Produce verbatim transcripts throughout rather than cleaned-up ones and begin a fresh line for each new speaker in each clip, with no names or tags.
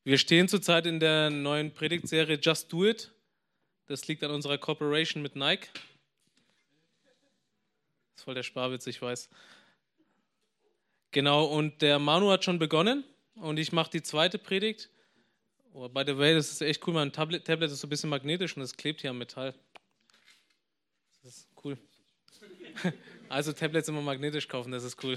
Wir stehen zurzeit in der neuen Predigtserie Just Do It. Das liegt an unserer Cooperation mit Nike. Das ist voll der Sparwitz, ich weiß. Genau, und der Manu hat schon begonnen und ich mache die zweite Predigt. Oh, by the way, das ist echt cool, mein Tablet, Tablet ist so ein bisschen magnetisch und es klebt hier am Metall. Das ist cool. Also Tablets immer magnetisch kaufen, das ist cool.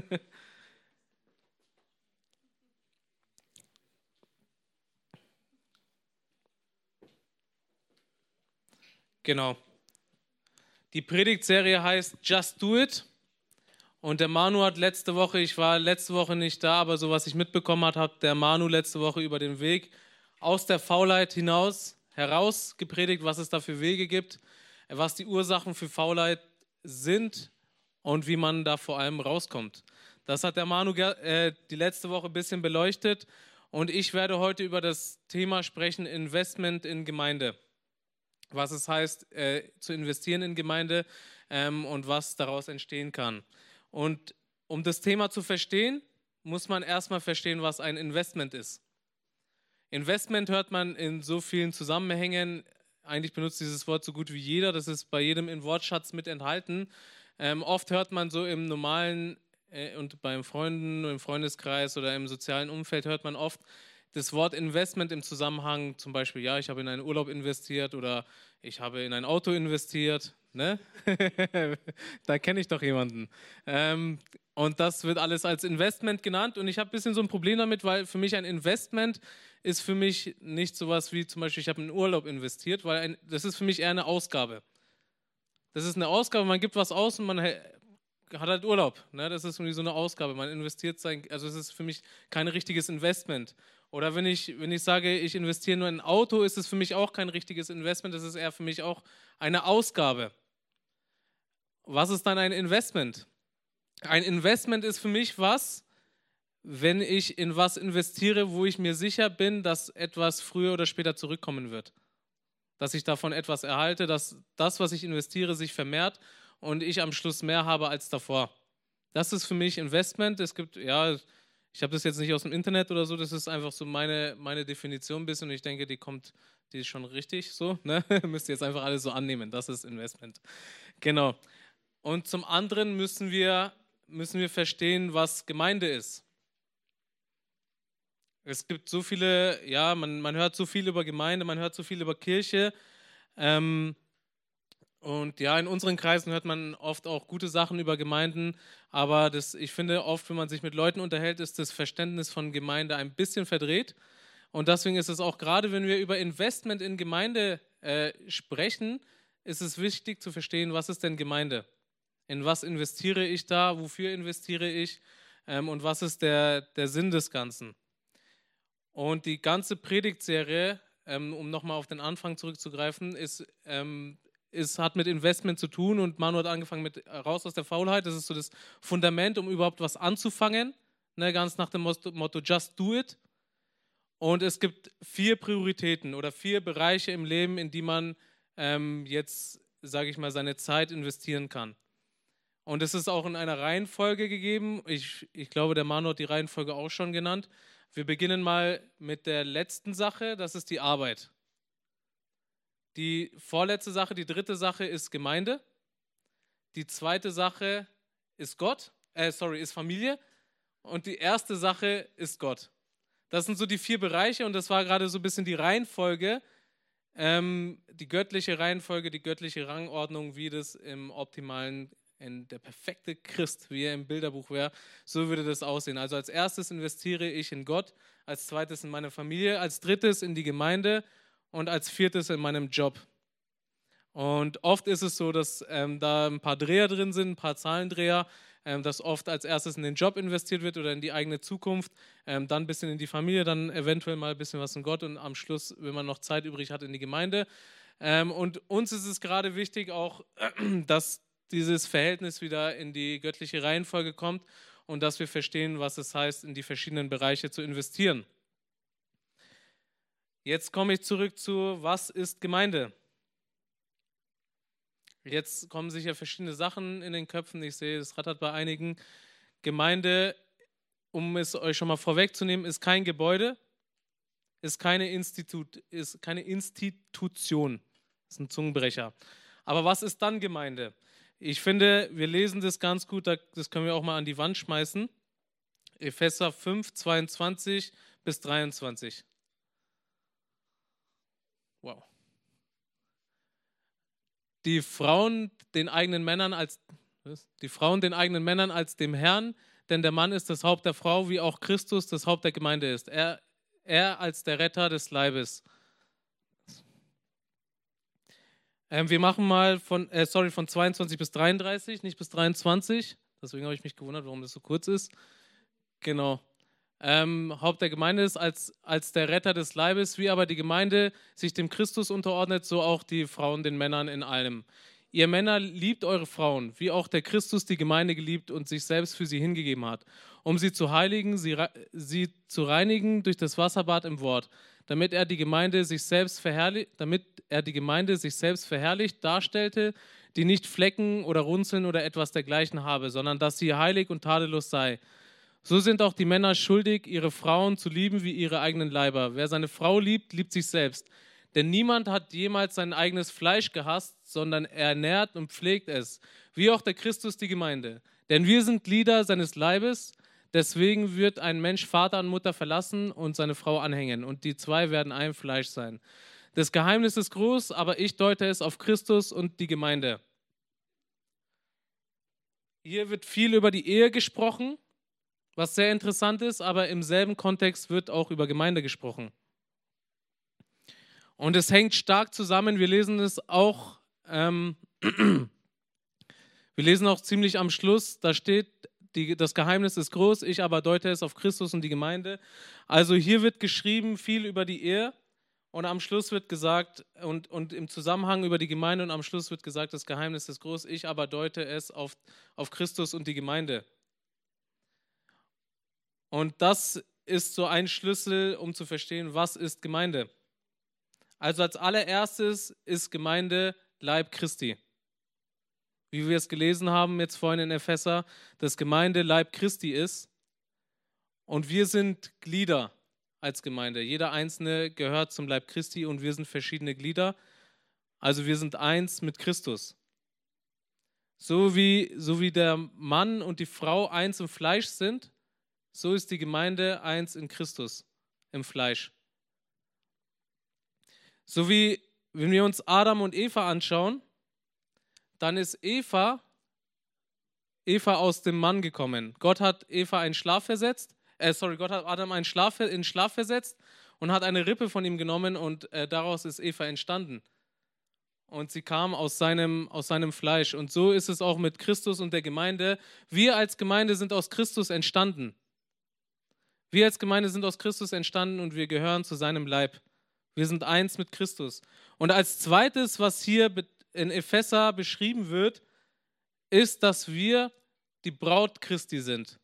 Genau. Die Predigtserie heißt Just Do It. Und der Manu hat letzte Woche, ich war letzte Woche nicht da, aber so was ich mitbekommen habe, hat der Manu letzte Woche über den Weg aus der Faulheit hinaus, heraus gepredigt, was es da für Wege gibt, was die Ursachen für Faulheit sind und wie man da vor allem rauskommt. Das hat der Manu äh, die letzte Woche ein bisschen beleuchtet und ich werde heute über das Thema sprechen, Investment in Gemeinde. Was es heißt, äh, zu investieren in Gemeinde ähm, und was daraus entstehen kann. Und um das Thema zu verstehen, muss man erstmal verstehen, was ein Investment ist. Investment hört man in so vielen Zusammenhängen. Eigentlich benutzt dieses Wort so gut wie jeder. Das ist bei jedem im Wortschatz mit enthalten. Ähm, oft hört man so im normalen äh, und beim Freunden, im Freundeskreis oder im sozialen Umfeld hört man oft das Wort Investment im Zusammenhang, zum Beispiel, ja, ich habe in einen Urlaub investiert oder ich habe in ein Auto investiert, ne? Da kenne ich doch jemanden. Ähm, und das wird alles als Investment genannt und ich habe ein bisschen so ein Problem damit, weil für mich ein Investment ist für mich nicht sowas wie zum Beispiel, ich habe in einen Urlaub investiert, weil ein, das ist für mich eher eine Ausgabe. Das ist eine Ausgabe, man gibt was aus und man hat halt Urlaub. Ne? Das ist irgendwie so eine Ausgabe, man investiert sein, also es ist für mich kein richtiges Investment. Oder wenn ich, wenn ich sage, ich investiere nur in ein Auto, ist es für mich auch kein richtiges Investment, das ist eher für mich auch eine Ausgabe. Was ist dann ein Investment? Ein Investment ist für mich was, wenn ich in was investiere, wo ich mir sicher bin, dass etwas früher oder später zurückkommen wird. Dass ich davon etwas erhalte, dass das, was ich investiere, sich vermehrt und ich am Schluss mehr habe als davor. Das ist für mich Investment. Es gibt, ja, ich habe das jetzt nicht aus dem Internet oder so, das ist einfach so meine, meine Definition ein bisschen und ich denke, die kommt, die ist schon richtig so, ne? Müsst ihr jetzt einfach alles so annehmen, das ist Investment. Genau. Und zum anderen müssen wir, müssen wir verstehen, was Gemeinde ist. Es gibt so viele, ja, man, man hört so viel über Gemeinde, man hört so viel über Kirche. Ähm, und ja, in unseren Kreisen hört man oft auch gute Sachen über Gemeinden, aber das, ich finde oft, wenn man sich mit Leuten unterhält, ist das Verständnis von Gemeinde ein bisschen verdreht. Und deswegen ist es auch gerade, wenn wir über Investment in Gemeinde äh, sprechen, ist es wichtig zu verstehen, was ist denn Gemeinde? In was investiere ich da? Wofür investiere ich? Ähm, und was ist der, der Sinn des Ganzen? Und die ganze Predigtserie, ähm, um nochmal auf den Anfang zurückzugreifen, ist, ähm, ist, hat mit Investment zu tun und Manu hat angefangen mit raus aus der Faulheit. Das ist so das Fundament, um überhaupt was anzufangen, ne, ganz nach dem Motto Just Do It. Und es gibt vier Prioritäten oder vier Bereiche im Leben, in die man ähm, jetzt, sage ich mal, seine Zeit investieren kann. Und es ist auch in einer Reihenfolge gegeben. Ich, ich glaube, der Manu hat die Reihenfolge auch schon genannt. Wir beginnen mal mit der letzten Sache, das ist die Arbeit. Die vorletzte Sache, die dritte Sache ist Gemeinde. Die zweite Sache ist Gott, äh, sorry, ist Familie. Und die erste Sache ist Gott. Das sind so die vier Bereiche und das war gerade so ein bisschen die Reihenfolge, ähm, die göttliche Reihenfolge, die göttliche Rangordnung, wie das im optimalen, in der perfekte Christ, wie er im Bilderbuch wäre, so würde das aussehen. Also als erstes investiere ich in Gott, als zweites in meine Familie, als drittes in die Gemeinde und als viertes in meinem Job. Und oft ist es so, dass ähm, da ein paar Dreher drin sind, ein paar Zahlendreher, ähm, dass oft als erstes in den Job investiert wird oder in die eigene Zukunft, ähm, dann ein bisschen in die Familie, dann eventuell mal ein bisschen was in Gott und am Schluss, wenn man noch Zeit übrig hat, in die Gemeinde. Ähm, und uns ist es gerade wichtig auch, dass dieses Verhältnis wieder in die göttliche Reihenfolge kommt und dass wir verstehen, was es heißt, in die verschiedenen Bereiche zu investieren. Jetzt komme ich zurück zu, was ist Gemeinde? Jetzt kommen sicher verschiedene Sachen in den Köpfen. Ich sehe, es rattert bei einigen. Gemeinde, um es euch schon mal vorwegzunehmen, ist kein Gebäude. ist keine, Institut, ist keine Institution. Das ist ein Zungenbrecher. Aber was ist dann Gemeinde? Ich finde, wir lesen das ganz gut, das können wir auch mal an die Wand schmeißen. Epheser fünf, zweiundzwanzig bis dreiundzwanzig. Wow. Die Frauen den eigenen Männern als die Frauen den eigenen Männern als dem Herrn, denn der Mann ist das Haupt der Frau, wie auch Christus das Haupt der Gemeinde ist. Er, er als der Retter des Leibes. Ähm, wir machen mal von, äh, sorry, von zweiundzwanzig bis dreiunddreißig, nicht bis dreiundzwanzig. Deswegen habe ich mich gewundert, warum das so kurz ist. Genau. Ähm, Haupt der Gemeinde ist als, als der Retter des Leibes, wie aber die Gemeinde sich dem Christus unterordnet, so auch die Frauen den Männern in allem. Ihr Männer liebt eure Frauen, wie auch der Christus die Gemeinde geliebt und sich selbst für sie hingegeben hat, um sie zu heiligen, sie, sie zu reinigen durch das Wasserbad im Wort, damit er die Gemeinde sich selbst verherrlicht, damit er die Gemeinde sich selbst verherrlicht darstellte, die nicht Flecken oder Runzeln oder etwas dergleichen habe, sondern dass sie heilig und tadellos sei. So sind auch die Männer schuldig, ihre Frauen zu lieben wie ihre eigenen Leiber. Wer seine Frau liebt, liebt sich selbst. Denn niemand hat jemals sein eigenes Fleisch gehasst, sondern er nährt und pflegt es, wie auch der Christus die Gemeinde. Denn wir sind Glieder seines Leibes, deswegen wird ein Mensch Vater und Mutter verlassen und seine Frau anhängen, und die zwei werden ein Fleisch sein. Das Geheimnis ist groß, aber ich deute es auf Christus und die Gemeinde. Hier wird viel über die Ehe gesprochen, was sehr interessant ist, aber im selben Kontext wird auch über Gemeinde gesprochen. Und es hängt stark zusammen, wir lesen es auch, ähm, wir lesen auch ziemlich am Schluss, da steht, die, das Geheimnis ist groß, ich aber deute es auf Christus und die Gemeinde. Also hier wird geschrieben viel über die Ehe und am Schluss wird gesagt, und, und im Zusammenhang über die Gemeinde und am Schluss wird gesagt, das Geheimnis ist groß, ich aber deute es auf, auf Christus und die Gemeinde. Und das ist so ein Schlüssel, um zu verstehen, was ist Gemeinde. Also als allererstes ist Gemeinde Leib Christi. Wie wir es gelesen haben jetzt vorhin in Epheser, dass Gemeinde Leib Christi ist und wir sind Glieder als Gemeinde. Jeder Einzelne gehört zum Leib Christi und wir sind verschiedene Glieder. Also wir sind eins mit Christus. So wie, so wie der Mann und die Frau eins im Fleisch sind, so ist die Gemeinde eins in Christus, im Fleisch. So wie, wenn wir uns Adam und Eva anschauen, dann ist Eva, Eva aus dem Mann gekommen. Gott hat Eva einen Schlaf versetzt, äh, sorry, Gott hat Adam einen Schlaf, in Schlaf versetzt und hat eine Rippe von ihm genommen und äh, daraus ist Eva entstanden. Und sie kam aus seinem, aus seinem Fleisch. Und so ist es auch mit Christus und der Gemeinde. Wir als Gemeinde sind aus Christus entstanden. Wir als Gemeinde sind aus Christus entstanden und wir gehören zu seinem Leib. Wir sind eins mit Christus. Und als zweites, was hier in Epheser beschrieben wird, ist, dass wir die Braut Christi sind.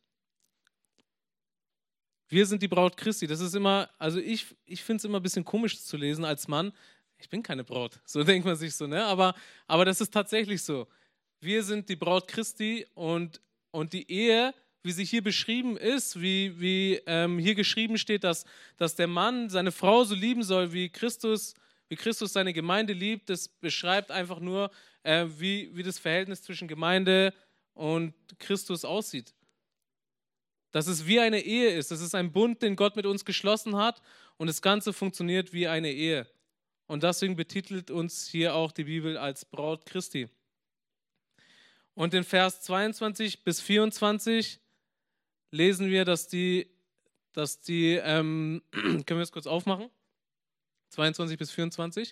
Wir sind die Braut Christi. Das ist immer, also ich, ich finde es immer ein bisschen komisch zu lesen als Mann. Ich bin keine Braut. So denkt man sich so, ne? Aber, aber das ist tatsächlich so. Wir sind die Braut Christi und, und die Ehe, wie sie hier beschrieben ist, wie, wie ähm, hier geschrieben steht, dass, dass der Mann seine Frau so lieben soll, wie Christus, wie Christus seine Gemeinde liebt, das beschreibt einfach nur, äh, wie, wie das Verhältnis zwischen Gemeinde und Christus aussieht. Dass es wie eine Ehe ist, das ist ein Bund, den Gott mit uns geschlossen hat und das Ganze funktioniert wie eine Ehe. Und deswegen betitelt uns hier auch die Bibel als Braut Christi. Und in Vers zweiundzwanzig bis vierundzwanzig lesen wir, dass die, dass die ähm, können wir das kurz aufmachen? zweiundzwanzig bis vierundzwanzig.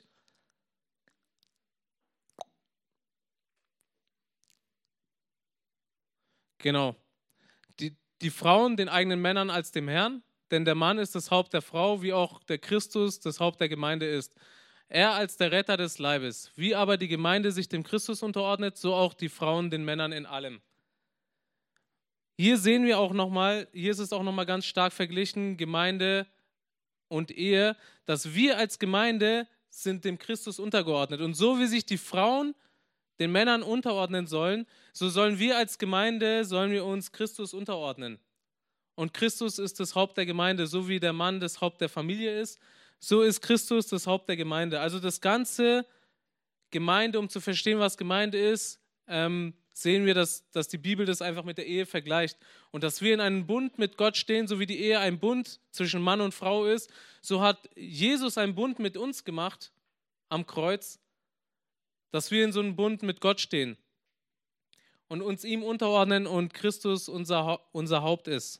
Genau. Die, die Frauen den eigenen Männern als dem Herrn, denn der Mann ist das Haupt der Frau, wie auch der Christus das Haupt der Gemeinde ist. Er als der Retter des Leibes. Wie aber die Gemeinde sich dem Christus unterordnet, so auch die Frauen den Männern in allem. Hier sehen wir auch nochmal, hier ist es auch nochmal ganz stark verglichen, Gemeinde und Ehe, dass wir als Gemeinde sind dem Christus untergeordnet. Und so wie sich die Frauen den Männern unterordnen sollen, so sollen wir als Gemeinde, sollen wir uns Christus unterordnen. und Christus ist das Haupt der Gemeinde. So wie der Mann das Haupt der Familie ist, so ist Christus das Haupt der Gemeinde. Also das ganze Gemeinde, um zu verstehen, was Gemeinde ist, ähm, sehen wir, dass, dass die Bibel das einfach mit der Ehe vergleicht. Und dass wir in einem Bund mit Gott stehen, so wie die Ehe ein Bund zwischen Mann und Frau ist, so hat Jesus einen Bund mit uns gemacht am Kreuz, dass wir in so einem Bund mit Gott stehen und uns ihm unterordnen und Christus unser, unser Haupt ist.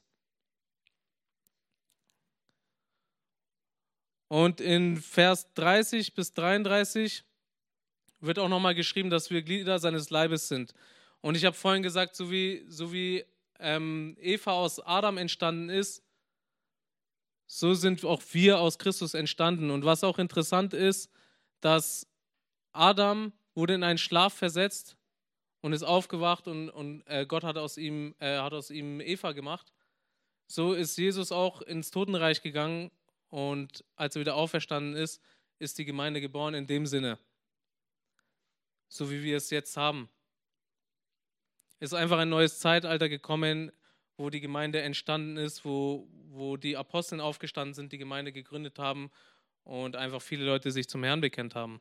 Und in Vers dreißig bis dreiunddreißig wird auch nochmal geschrieben, dass wir Glieder seines Leibes sind. Und ich habe vorhin gesagt, so wie, so wie ähm, Eva aus Adam entstanden ist, so sind auch wir aus Christus entstanden. Und was auch interessant ist, dass Adam wurde in einen Schlaf versetzt und ist aufgewacht und, und äh, Gott hat aus, ihm, äh, hat aus ihm Eva gemacht. So ist Jesus auch ins Totenreich gegangen und als er wieder auferstanden ist, ist die Gemeinde geboren in dem Sinne. So wie wir es jetzt haben. Es ist einfach ein neues Zeitalter gekommen, wo die Gemeinde entstanden ist, wo, wo die Aposteln aufgestanden sind, die Gemeinde gegründet haben und einfach viele Leute sich zum Herrn bekennt haben.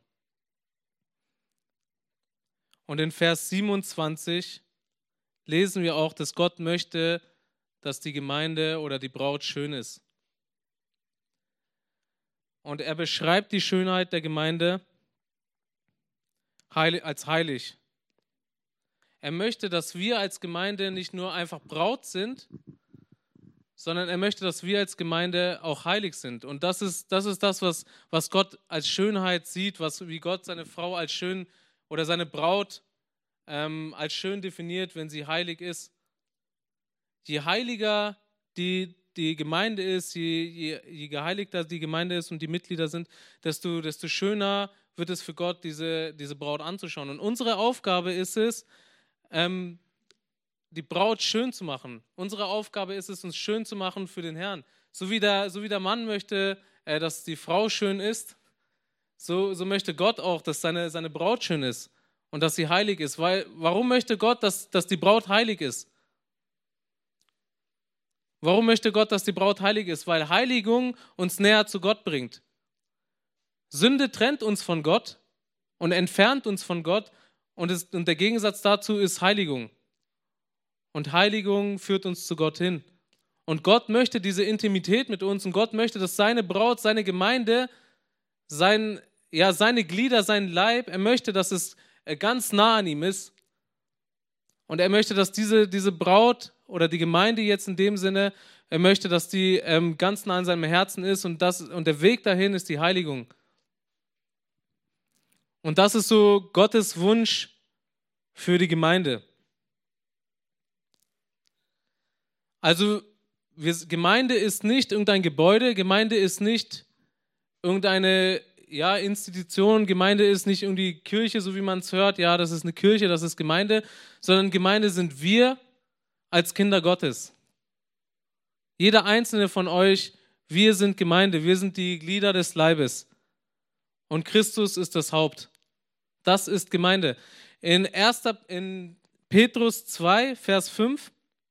Und in Vers siebenundzwanzig lesen wir auch, dass Gott möchte, dass die Gemeinde oder die Braut schön ist. Und er beschreibt die Schönheit der Gemeinde als heilig. Er möchte, dass wir als Gemeinde nicht nur einfach Braut sind, sondern er möchte, dass wir als Gemeinde auch heilig sind. Und das ist das, ist das was, was Gott als Schönheit sieht, was, wie Gott seine Frau als schön oder seine Braut ähm, als schön definiert, wenn sie heilig ist. Je heiliger die, die Gemeinde ist, je, je, je geheiligter die Gemeinde ist und die Mitglieder sind, desto, desto schöner wird es für Gott, diese, diese Braut anzuschauen. Und unsere Aufgabe ist es, ähm, die Braut schön zu machen. Unsere Aufgabe ist es, uns schön zu machen für den Herrn. So wie der, so wie der Mann möchte, äh, dass die Frau schön ist, so, so möchte Gott auch, dass seine, seine Braut schön ist und dass sie heilig ist. Weil, warum möchte Gott, dass, dass die Braut heilig ist? Warum möchte Gott, dass die Braut heilig ist? Weil Heiligung uns näher zu Gott bringt. Sünde trennt uns von Gott und entfernt uns von Gott und, es, und der Gegensatz dazu ist Heiligung. Und Heiligung führt uns zu Gott hin. Und Gott möchte diese Intimität mit uns und Gott möchte, dass seine Braut, seine Gemeinde, sein, ja, seine Glieder, sein Leib, er möchte, dass es ganz nah an ihm ist. Und er möchte, dass diese, diese Braut oder die Gemeinde jetzt in dem Sinne, er möchte, dass die ähm, ganz nah an seinem Herzen ist und, das, und der Weg dahin ist die Heiligung. Und das ist so Gottes Wunsch für die Gemeinde. Also wir, Gemeinde ist nicht irgendein Gebäude, Gemeinde ist nicht irgendeine ja, Institution, Gemeinde ist nicht irgendwie Kirche, so wie man es hört, ja, das ist eine Kirche, das ist Gemeinde, sondern Gemeinde sind wir als Kinder Gottes. Jeder einzelne von euch, wir sind Gemeinde, wir sind die Glieder des Leibes und Christus ist das Haupt. Das ist Gemeinde. In, erster, in Petrus zwei, Vers fünf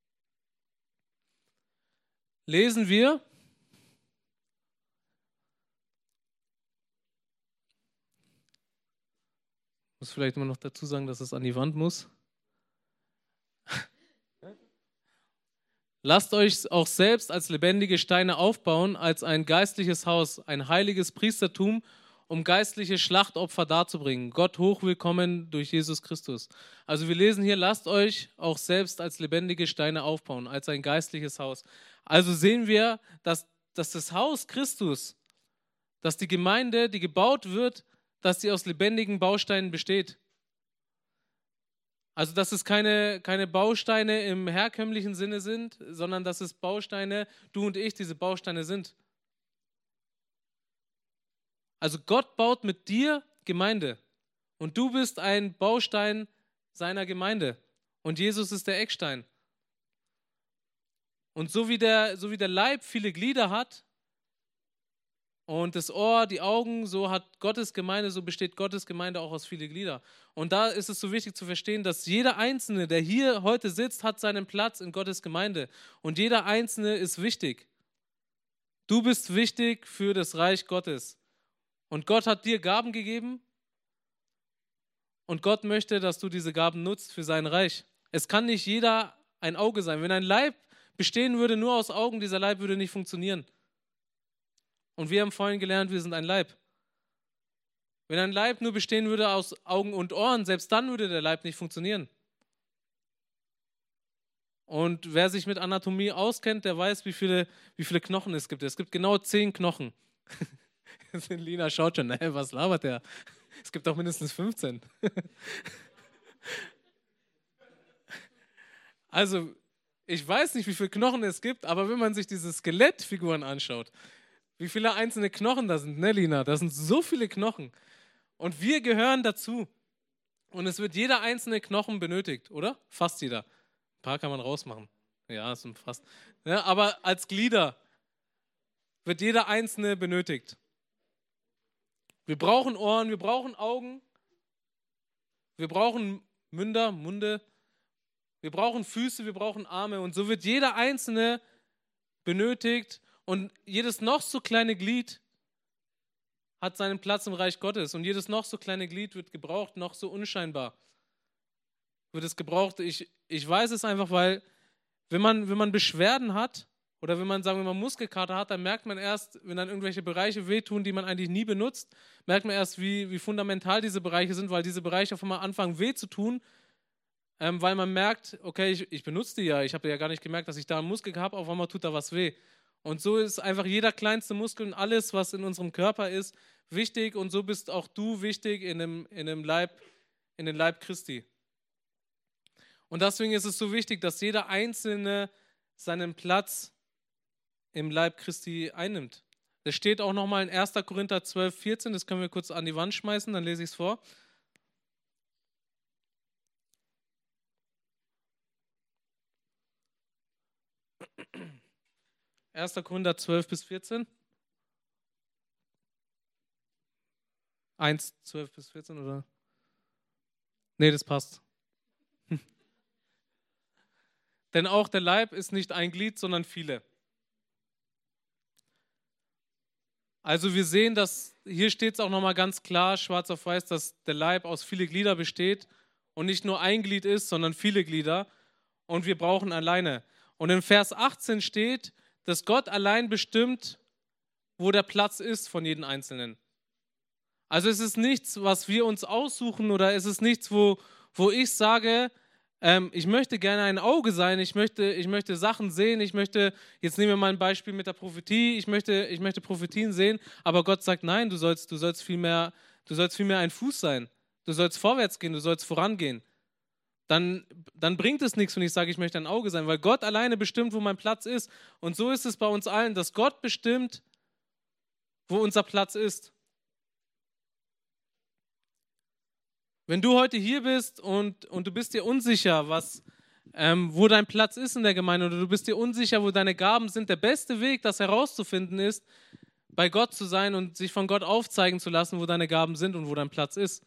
lesen wir, ich muss vielleicht immer noch dazu sagen, dass es an die Wand muss. Lasst euch auch selbst als lebendige Steine aufbauen, als ein geistliches Haus, ein heiliges Priestertum, um geistliche Schlachtopfer darzubringen. Gott hochwillkommen durch Jesus Christus. Also wir lesen hier, lasst euch auch selbst als lebendige Steine aufbauen, als ein geistliches Haus. Also sehen wir, dass, dass das Haus Christus, dass die Gemeinde, die gebaut wird, dass sie aus lebendigen Bausteinen besteht. Also dass es keine, keine Bausteine im herkömmlichen Sinne sind, sondern dass es Bausteine, du und ich, diese Bausteine sind. Also Gott baut mit dir Gemeinde und du bist ein Baustein seiner Gemeinde und Jesus ist der Eckstein. Und so wie der, so wie der Leib viele Glieder hat, Und das Ohr, die Augen, so hat Gottes Gemeinde, so besteht Gottes Gemeinde auch aus vielen Gliedern. Und da ist es so wichtig zu verstehen, dass jeder Einzelne, der hier heute sitzt, hat seinen Platz in Gottes Gemeinde. Und jeder Einzelne ist wichtig. Du bist wichtig für das Reich Gottes. Und Gott hat dir Gaben gegeben. Und Gott möchte, dass du diese Gaben nutzt für sein Reich. Es kann nicht jeder ein Auge sein. Wenn ein Leib bestehen würde nur aus Augen, dieser Leib würde nicht funktionieren. Und wir haben vorhin gelernt, wir sind ein Leib. Wenn ein Leib nur bestehen würde aus Augen und Ohren, selbst dann würde der Leib nicht funktionieren. Und wer sich mit Anatomie auskennt, der weiß, wie viele, wie viele Knochen es gibt. Es gibt genau zehn Knochen. Lina schaut schon, hey, was labert der? Es gibt doch mindestens fünfzehn. Also, ich weiß nicht, wie viele Knochen es gibt, aber wenn man sich diese Skelettfiguren anschaut, wie viele einzelne Knochen da sind, ne, Lina? Das sind so viele Knochen. Und wir gehören dazu. Und es wird jeder einzelne Knochen benötigt, oder? Fast jeder. Ein paar kann man rausmachen. Ja, das sind fast. Ja, aber als Glieder wird jeder einzelne benötigt. Wir brauchen Ohren, wir brauchen Augen, wir brauchen Münder, Munde, wir brauchen Füße, wir brauchen Arme. Und so wird jeder einzelne benötigt. Und jedes noch so kleine Glied hat seinen Platz im Reich Gottes. Und jedes noch so kleine Glied wird gebraucht, noch so unscheinbar wird es gebraucht. Ich, ich weiß es einfach, weil wenn man, wenn man Beschwerden hat oder wenn man, sagen wir mal, Muskelkater hat, dann merkt man erst, wenn dann irgendwelche Bereiche wehtun, die man eigentlich nie benutzt, merkt man erst, wie, wie fundamental diese Bereiche sind, weil diese Bereiche auf einmal anfangen weh zu tun, ähm, weil man merkt, okay, ich, ich benutze die ja, ich habe ja gar nicht gemerkt, dass ich da einen Muskel habe, auf einmal tut da was weh. Und so ist einfach jeder kleinste Muskel und alles, was in unserem Körper ist, wichtig. Und so bist auch du wichtig in dem, in dem Leib, in den Leib Christi. Und deswegen ist es so wichtig, dass jeder Einzelne seinen Platz im Leib Christi einnimmt. Das steht auch nochmal in erster Korinther zwölf, vierzehn, das können wir kurz an die Wand schmeißen, dann lese ich es vor. erster Korinther zwölf bis vierzehn. eins, zwölf bis vierzehn, oder? Nee, das passt. Denn auch der Leib ist nicht ein Glied, sondern viele. Also wir sehen, dass hier steht es auch nochmal ganz klar, schwarz auf weiß, dass der Leib aus viele Glieder besteht und nicht nur ein Glied ist, sondern viele Glieder. Und wir brauchen alleine. Und in Vers achtzehn steht, dass Gott allein bestimmt, wo der Platz ist von jedem Einzelnen. Also es ist nichts, was wir uns aussuchen, oder es ist nichts, wo, wo ich sage, ähm, ich möchte gerne ein Auge sein, ich möchte, ich möchte Sachen sehen, ich möchte, jetzt nehmen wir mal ein Beispiel mit der Prophetie, ich möchte, ich möchte Prophetien sehen, aber Gott sagt, nein, du sollst, du sollst vielmehr, du sollst vielmehr ein Fuß sein, du sollst vorwärts gehen, du sollst vorangehen. Dann, dann bringt es nichts, wenn ich sage, ich möchte ein Auge sein, weil Gott alleine bestimmt, wo mein Platz ist. Und so ist es bei uns allen, dass Gott bestimmt, wo unser Platz ist. Wenn du heute hier bist und, und du bist dir unsicher, was, ähm, wo dein Platz ist in der Gemeinde, oder du bist dir unsicher, wo deine Gaben sind, der beste Weg, das herauszufinden ist, bei Gott zu sein und sich von Gott aufzeigen zu lassen, wo deine Gaben sind und wo dein Platz ist.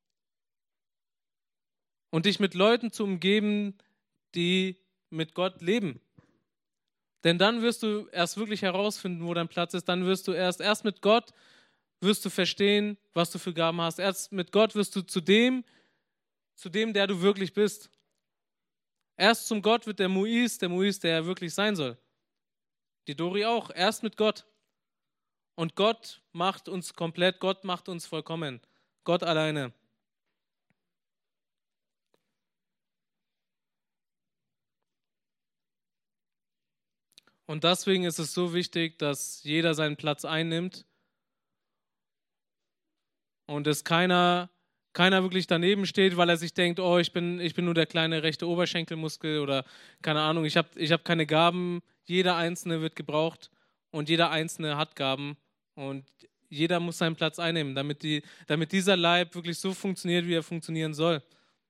Und dich mit Leuten zu umgeben, die mit Gott leben. Denn dann wirst du erst wirklich herausfinden, wo dein Platz ist. Dann wirst du erst, erst mit Gott wirst du verstehen, was du für Gaben hast. Erst mit Gott wirst du zu dem, zu dem, der du wirklich bist. Erst zum Gott wird der Mois, der Mois, der er wirklich sein soll. Die Dori auch. Erst mit Gott. Und Gott macht uns komplett, Gott macht uns vollkommen. Gott alleine. Und deswegen ist es so wichtig, dass jeder seinen Platz einnimmt und dass keiner, keiner wirklich daneben steht, weil er sich denkt, oh, ich bin, ich bin nur der kleine rechte Oberschenkelmuskel oder keine Ahnung, ich habe ich hab keine Gaben. Jeder Einzelne wird gebraucht und jeder Einzelne hat Gaben und jeder muss seinen Platz einnehmen, damit, die, damit dieser Leib wirklich so funktioniert, wie er funktionieren soll.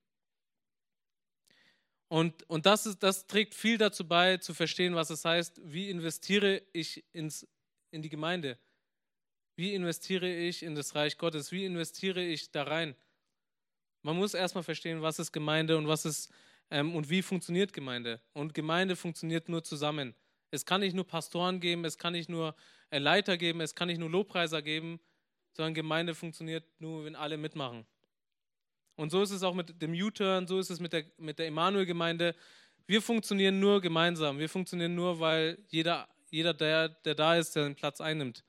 Und, und das, ist, das trägt viel dazu bei, zu verstehen, was es heißt, wie investiere ich ins, in die Gemeinde. Wie investiere ich in das Reich Gottes? Wie investiere ich da rein? Man muss erstmal verstehen, was ist Gemeinde und was ist ähm, und wie funktioniert Gemeinde. Und Gemeinde funktioniert nur zusammen. Es kann nicht nur Pastoren geben, es kann nicht nur äh, Leiter geben, es kann nicht nur Lobpreiser geben, sondern Gemeinde funktioniert nur, wenn alle mitmachen. Und so ist es auch mit dem U-Turn, so ist es mit der, mit der Emanuel-Gemeinde. Wir funktionieren nur gemeinsam. Wir funktionieren nur, weil jeder, jeder der, der da ist, der den Platz einnimmt.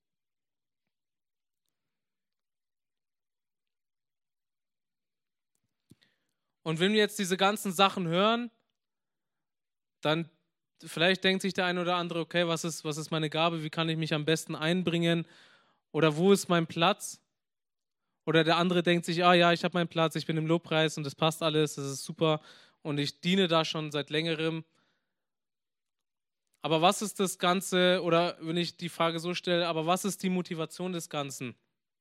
Und wenn wir jetzt diese ganzen Sachen hören, dann vielleicht denkt sich der eine oder andere, okay, was ist, was ist meine Gabe, wie kann ich mich am besten einbringen oder wo ist mein Platz? Oder der andere denkt sich, ah ja, ich habe meinen Platz, ich bin im Lobpreis und das passt alles, das ist super und ich diene da schon seit längerem. Aber was ist das Ganze, oder wenn ich die Frage so stelle, aber was ist die Motivation des Ganzen?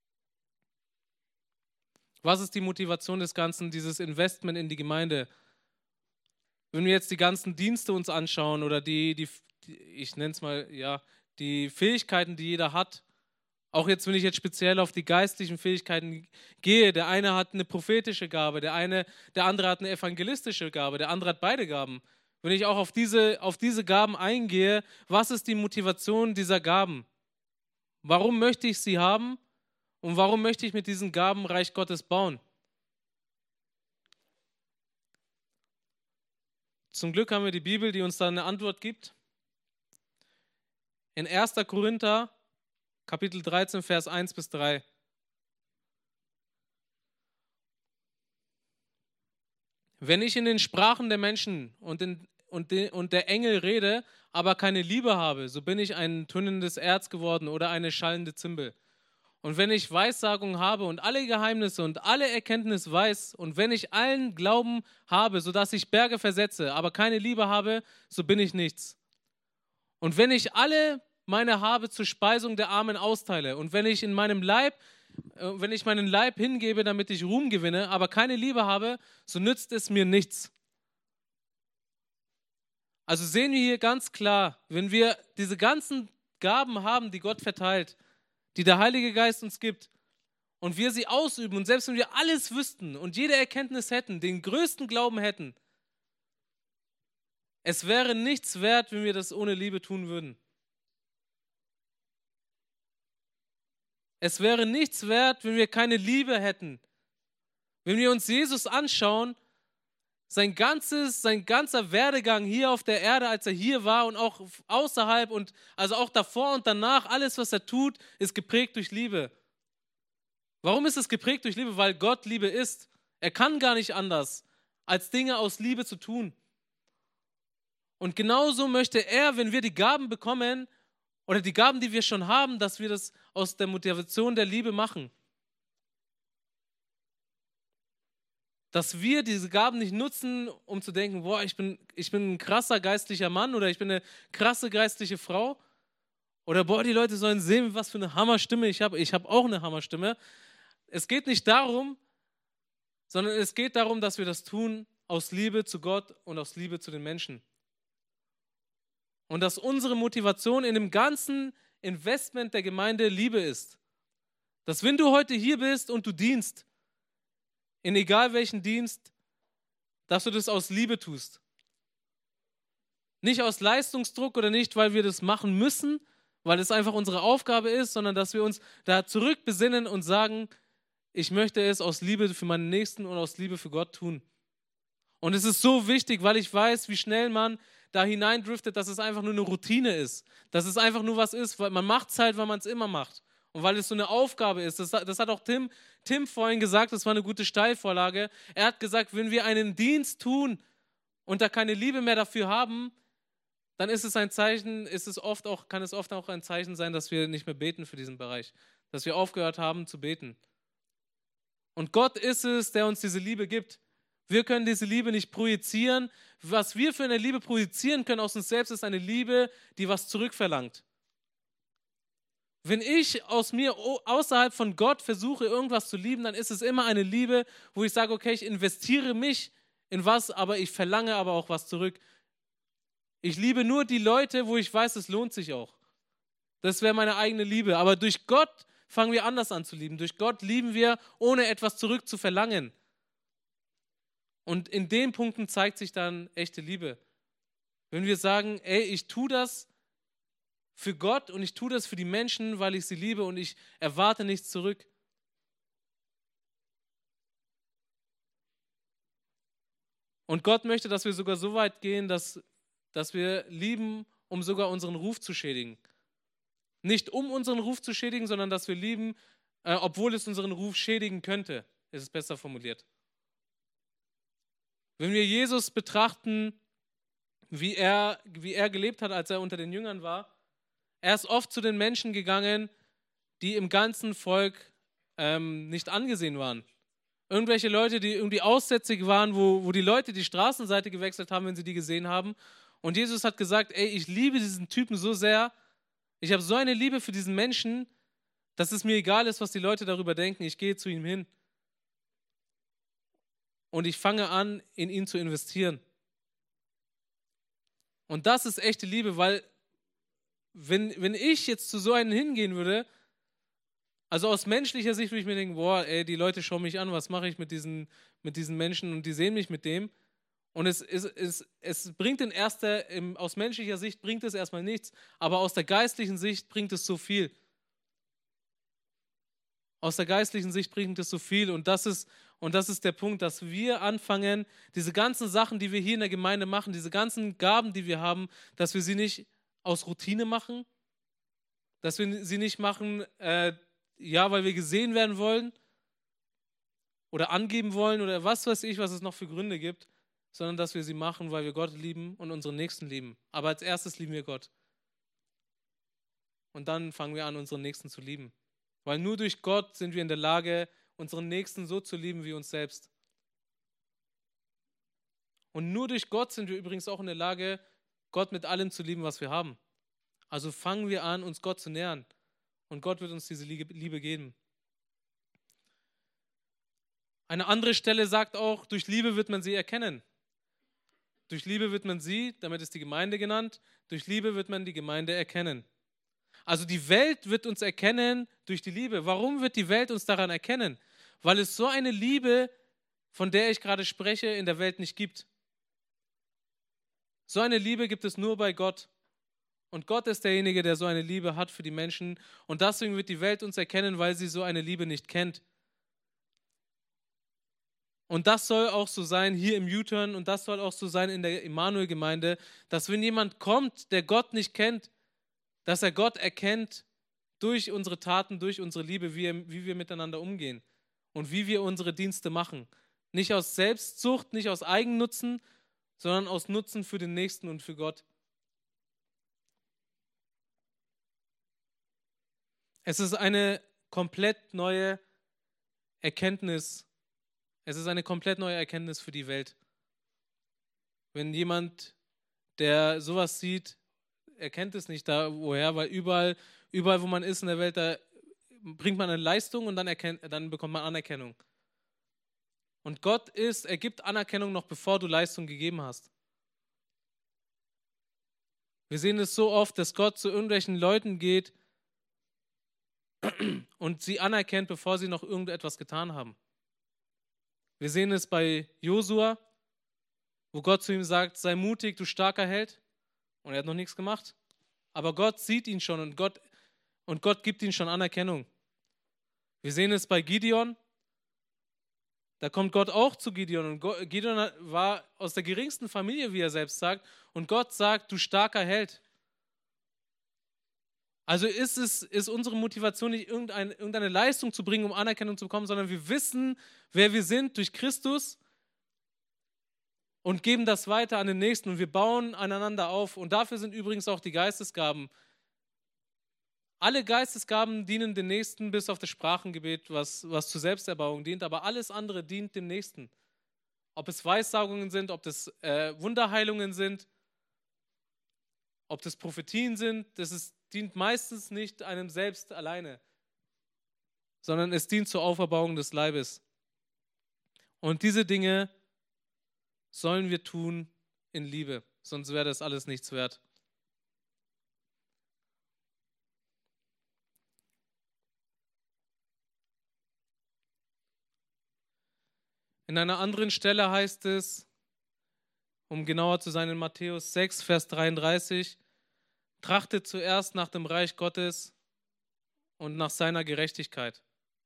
Was ist die Motivation des Ganzen, dieses Investment in die Gemeinde? Wenn wir jetzt die ganzen Dienste uns anschauen oder die, die, die ich nenne es mal, ja, die Fähigkeiten, die jeder hat, auch jetzt, wenn ich jetzt speziell auf die geistlichen Fähigkeiten gehe, der eine hat eine prophetische Gabe, der eine, der andere hat eine evangelistische Gabe, der andere hat beide Gaben. Wenn ich auch auf diese, auf diese Gaben eingehe, was ist die Motivation dieser Gaben? Warum möchte ich sie haben und warum möchte ich mit diesen Gaben Reich Gottes bauen? Zum Glück haben wir die Bibel, die uns da eine Antwort gibt. In erster Korinther, Kapitel dreizehn, Vers eins bis drei. Wenn ich in den Sprachen der Menschen und, in, und, de, und der Engel rede, aber keine Liebe habe, so bin ich ein tönendes Erz geworden oder eine schallende Zimbel. Und wenn ich Weissagung habe und alle Geheimnisse und alle Erkenntnis weiß und wenn ich allen Glauben habe, sodass ich Berge versetze, aber keine Liebe habe, so bin ich nichts. Und wenn ich alle meine Habe zur Speisung der Armen austeile und wenn ich in meinem Leib, äh, wenn ich meinen Leib hingebe, damit ich Ruhm gewinne, aber keine Liebe habe, so nützt es mir nichts. Also sehen wir hier ganz klar, wenn wir diese ganzen Gaben haben, die Gott verteilt, die der Heilige Geist uns gibt und wir sie ausüben und selbst wenn wir alles wüssten und jede Erkenntnis hätten, den größten Glauben hätten, es wäre nichts wert, wenn wir das ohne Liebe tun würden. Es wäre nichts wert, wenn wir keine Liebe hätten. Wenn wir uns Jesus anschauen, sein ganzes, sein ganzer Werdegang hier auf der Erde, als er hier war und auch außerhalb und also auch davor und danach, alles, was er tut, ist geprägt durch Liebe. Warum ist es geprägt durch Liebe? Weil Gott Liebe ist. Er kann gar nicht anders, als Dinge aus Liebe zu tun. Und genauso möchte er, wenn wir die Gaben bekommen, oder die Gaben, die wir schon haben, dass wir das aus der Motivation der Liebe machen. Dass wir diese Gaben nicht nutzen, um zu denken, boah, ich bin, ich bin ein krasser geistlicher Mann oder ich bin eine krasse geistliche Frau. Oder boah, die Leute sollen sehen, was für eine Hammerstimme ich habe. Ich habe auch eine Hammerstimme. Es geht nicht darum, sondern es geht darum, dass wir das tun aus Liebe zu Gott und aus Liebe zu den Menschen. Und dass unsere Motivation in dem ganzen Investment der Gemeinde Liebe ist. Dass wenn du heute hier bist und du dienst, in egal welchen Dienst, dass du das aus Liebe tust. Nicht aus Leistungsdruck oder nicht, weil wir das machen müssen, weil es einfach unsere Aufgabe ist, sondern dass wir uns da zurückbesinnen und sagen, ich möchte es aus Liebe für meinen Nächsten und aus Liebe für Gott tun. Und es ist so wichtig, weil ich weiß, wie schnell man da hineindriftet, dass es einfach nur eine Routine ist. Dass es einfach nur was ist, weil man macht es halt, weil man es immer macht. Und weil es so eine Aufgabe ist. Das, das hat auch Tim, Tim vorhin gesagt, das war eine gute Steilvorlage. Er hat gesagt, wenn wir einen Dienst tun und da keine Liebe mehr dafür haben, dann ist es ein Zeichen, ist es oft auch, kann es oft auch ein Zeichen sein, dass wir nicht mehr beten für diesen Bereich. Dass wir aufgehört haben zu beten. Und Gott ist es, der uns diese Liebe gibt. Wir können diese Liebe nicht projizieren. Was wir für eine Liebe projizieren können aus uns selbst, ist eine Liebe, die was zurückverlangt. Wenn ich aus mir außerhalb von Gott versuche, irgendwas zu lieben, dann ist es immer eine Liebe, wo ich sage, okay, ich investiere mich in was, aber ich verlange aber auch was zurück. Ich liebe nur die Leute, wo ich weiß, es lohnt sich auch. Das wäre meine eigene Liebe. Aber durch Gott fangen wir anders an zu lieben. Durch Gott lieben wir, ohne etwas zurück zu verlangen. Und in den Punkten zeigt sich dann echte Liebe. Wenn wir sagen, ey, ich tue das für Gott und ich tue das für die Menschen, weil ich sie liebe und ich erwarte nichts zurück. Und Gott möchte, dass wir sogar so weit gehen, dass, dass wir lieben, um sogar unseren Ruf zu schädigen. Nicht um unseren Ruf zu schädigen, sondern dass wir lieben, äh, obwohl es unseren Ruf schädigen könnte, ist es besser formuliert. Wenn wir Jesus betrachten, wie er, wie er gelebt hat, als er unter den Jüngern war, er ist oft zu den Menschen gegangen, die im ganzen Volk ähm, nicht angesehen waren. Irgendwelche Leute, die irgendwie aussätzig waren, wo, wo die Leute die Straßenseite gewechselt haben, wenn sie die gesehen haben. Und Jesus hat gesagt, ey, ich liebe diesen Typen so sehr, ich habe so eine Liebe für diesen Menschen, dass es mir egal ist, was die Leute darüber denken. Ich gehe zu ihm hin. Und ich fange an, in ihn zu investieren. Und das ist echte Liebe, weil wenn, wenn ich jetzt zu so einem hingehen würde, also aus menschlicher Sicht würde ich mir denken, boah, ey, die Leute schauen mich an, was mache ich mit diesen, mit diesen Menschen und die sehen mich mit dem. Und es, es, es, es bringt in erster, im, aus menschlicher Sicht bringt es erstmal nichts, aber aus der geistlichen Sicht bringt es so viel. Aus der geistlichen Sicht bringt es so viel und das ist, und das ist der Punkt, dass wir anfangen, diese ganzen Sachen, die wir hier in der Gemeinde machen, diese ganzen Gaben, die wir haben, dass wir sie nicht aus Routine machen, dass wir sie nicht machen, äh, ja, weil wir gesehen werden wollen oder angeben wollen oder was weiß ich, was es noch für Gründe gibt, sondern dass wir sie machen, weil wir Gott lieben und unseren Nächsten lieben. Aber als erstes lieben wir Gott. Und dann fangen wir an, unseren Nächsten zu lieben. Weil nur durch Gott sind wir in der Lage, unseren Nächsten so zu lieben wie uns selbst. Und nur durch Gott sind wir übrigens auch in der Lage, Gott mit allem zu lieben, was wir haben. Also fangen wir an, uns Gott zu nähern. Und Gott wird uns diese Liebe geben. Eine andere Stelle sagt auch, durch Liebe wird man sie erkennen. Durch Liebe wird man sie, damit ist die Gemeinde genannt, durch Liebe wird man die Gemeinde erkennen. Also die Welt wird uns erkennen durch die Liebe. Warum wird die Welt uns daran erkennen? Weil es so eine Liebe, von der ich gerade spreche, in der Welt nicht gibt. So eine Liebe gibt es nur bei Gott. Und Gott ist derjenige, der so eine Liebe hat für die Menschen. Und deswegen wird die Welt uns erkennen, weil sie so eine Liebe nicht kennt. Und das soll auch so sein hier im U-Turn und das soll auch so sein in der Immanuel-Gemeinde, dass wenn jemand kommt, der Gott nicht kennt, dass er Gott erkennt durch unsere Taten, durch unsere Liebe, wie, wie wir miteinander umgehen und wie wir unsere Dienste machen. Nicht aus Selbstsucht, nicht aus Eigennutzen, sondern aus Nutzen für den Nächsten und für Gott. Es ist eine komplett neue Erkenntnis. Es ist eine komplett neue Erkenntnis für die Welt. Wenn jemand, der sowas sieht, erkennt es nicht da woher, weil überall, überall, wo man ist in der Welt, da bringt man eine Leistung und dann, erkennt, dann bekommt man Anerkennung. Und Gott ist, er gibt Anerkennung noch bevor du Leistung gegeben hast. Wir sehen es so oft, dass Gott zu irgendwelchen Leuten geht und sie anerkennt, bevor sie noch irgendetwas getan haben. Wir sehen es bei Josua, wo Gott zu ihm sagt, sei mutig, du starker Held. Und er hat noch nichts gemacht. Aber Gott sieht ihn schon und Gott, und Gott gibt ihm schon Anerkennung. Wir sehen es bei Gideon. Da kommt Gott auch zu Gideon. Und Gideon war aus der geringsten Familie, wie er selbst sagt. Und Gott sagt, du starker Held. Also ist es ist unsere Motivation nicht irgendeine, irgendeine Leistung zu bringen, um Anerkennung zu bekommen, sondern wir wissen, wer wir sind durch Christus und geben das weiter an den Nächsten und wir bauen aneinander auf. Und dafür sind übrigens auch die Geistesgaben. Alle Geistesgaben dienen dem Nächsten, bis auf das Sprachengebet, was, was zur Selbsterbauung dient, aber alles andere dient dem Nächsten. Ob es Weissagungen sind, ob das äh, Wunderheilungen sind, ob das Prophetien sind, das ist, dient meistens nicht einem selbst alleine, sondern es dient zur Auferbauung des Leibes. Und diese Dinge sollen wir tun in Liebe, sonst wäre das alles nichts wert. In einer anderen Stelle heißt es, um genauer zu sein, in Matthäus sechs, Vers dreiunddreißig, trachtet zuerst nach dem Reich Gottes und nach seiner Gerechtigkeit.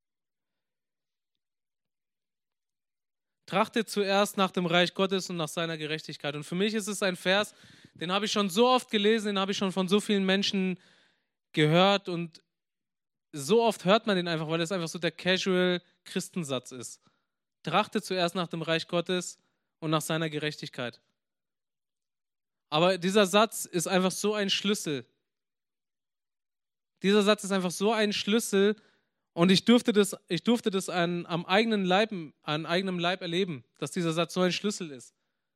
Trachtet zuerst nach dem Reich Gottes und nach seiner Gerechtigkeit. Und für mich ist es ein Vers, den habe ich schon so oft gelesen, den habe ich schon von so vielen Menschen gehört und so oft hört man den einfach, weil es einfach so der Casual-Christensatz ist. Trachtet zuerst nach dem Reich Gottes und nach seiner Gerechtigkeit. Aber dieser Satz ist einfach so ein Schlüssel. Dieser Satz ist einfach so ein Schlüssel und ich durfte das, ich durfte das an, am eigenen Leib, an eigenem Leib erleben, dass dieser Satz so ein Schlüssel ist.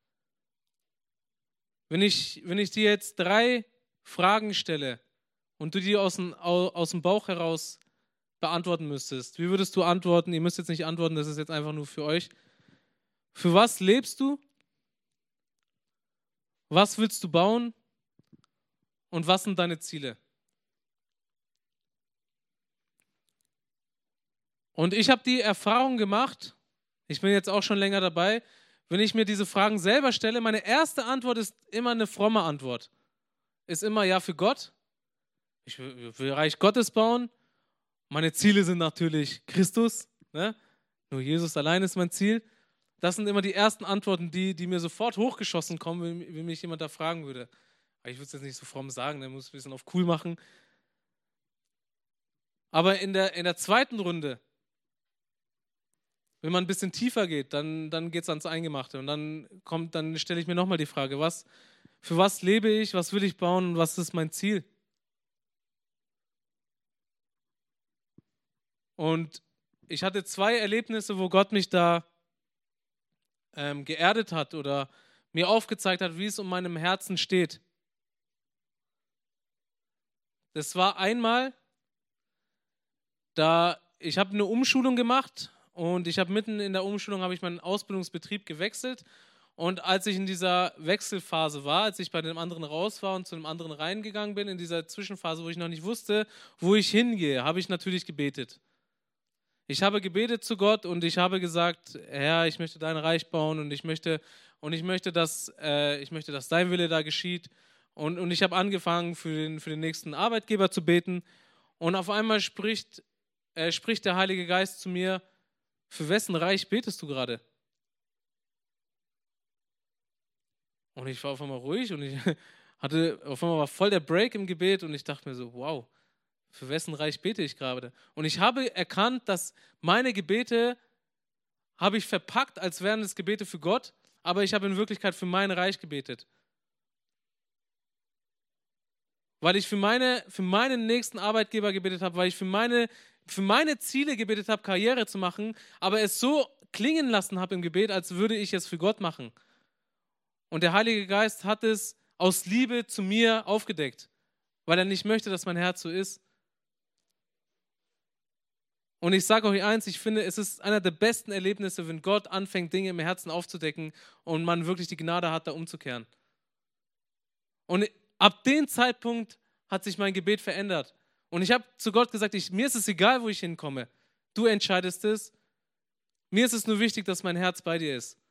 Wenn ich, wenn ich dir jetzt drei Fragen stelle und du die aus dem, aus dem Bauch heraus beantworten müsstest, wie würdest du antworten? Ihr müsst jetzt nicht antworten, das ist jetzt einfach nur für euch. Für was lebst du? Was willst du bauen? Und was sind deine Ziele? Und ich habe die Erfahrung gemacht, ich bin jetzt auch schon länger dabei, wenn ich mir diese Fragen selber stelle, meine erste Antwort ist immer eine fromme Antwort. Ist immer ja für Gott. Ich will, will Reich Gottes bauen. Meine Ziele sind natürlich Christus. Ne? Nur Jesus allein ist mein Ziel. Das sind immer die ersten Antworten, die, die mir sofort hochgeschossen kommen, wenn, wenn mich jemand da fragen würde. Aber ich würde es jetzt nicht so fromm sagen, der muss ein bisschen auf cool machen. Aber in der, in der zweiten Runde, wenn man ein bisschen tiefer geht, dann, dann geht es ans Eingemachte. Und dann kommt, dann stelle ich mir nochmal die Frage, was, für was lebe ich, was will ich bauen und was ist mein Ziel? Und ich hatte zwei Erlebnisse, wo Gott mich da ähm, geerdet hat oder mir aufgezeigt hat, wie es um meinem Herzen steht. Das war einmal, da ich habe eine Umschulung gemacht. Und ich habe mitten in der Umschulung habe ich meinen Ausbildungsbetrieb gewechselt. Und als ich in dieser Wechselphase war, als ich bei dem anderen raus war und zu dem anderen reingegangen bin, in dieser Zwischenphase, wo ich noch nicht wusste, wo ich hingehe, habe ich natürlich gebetet. Ich habe gebetet zu Gott und ich habe gesagt, Herr, ich möchte dein Reich bauen und ich möchte, und ich möchte, dass, äh, ich möchte, dass dein Wille da geschieht. Und, und ich habe angefangen, für den, für den nächsten Arbeitgeber zu beten. Und auf einmal spricht, äh, spricht der Heilige Geist zu mir, für wessen Reich betest du gerade? Und ich war auf einmal ruhig und ich hatte, auf einmal war voll der Break im Gebet und ich dachte mir so, wow, für wessen Reich bete ich gerade? Und ich habe erkannt, dass meine Gebete habe ich verpackt, als wären es Gebete für Gott, aber ich habe in Wirklichkeit für mein Reich gebetet. Weil ich für, meine, für meinen nächsten Arbeitgeber gebetet habe, weil ich für meine für meine Ziele gebetet habe, Karriere zu machen, aber es so klingen lassen habe im Gebet, als würde ich es für Gott machen. Und der Heilige Geist hat es aus Liebe zu mir aufgedeckt, weil er nicht möchte, dass mein Herz so ist. Und ich sage euch eins, ich finde, es ist einer der besten Erlebnisse, wenn Gott anfängt, Dinge im Herzen aufzudecken und man wirklich die Gnade hat, da umzukehren. Und ab dem Zeitpunkt hat sich mein Gebet verändert. Und ich habe zu Gott gesagt, ich, mir ist es egal, wo ich hinkomme. Du entscheidest es. Mir ist es nur wichtig, dass mein Herz bei dir ist.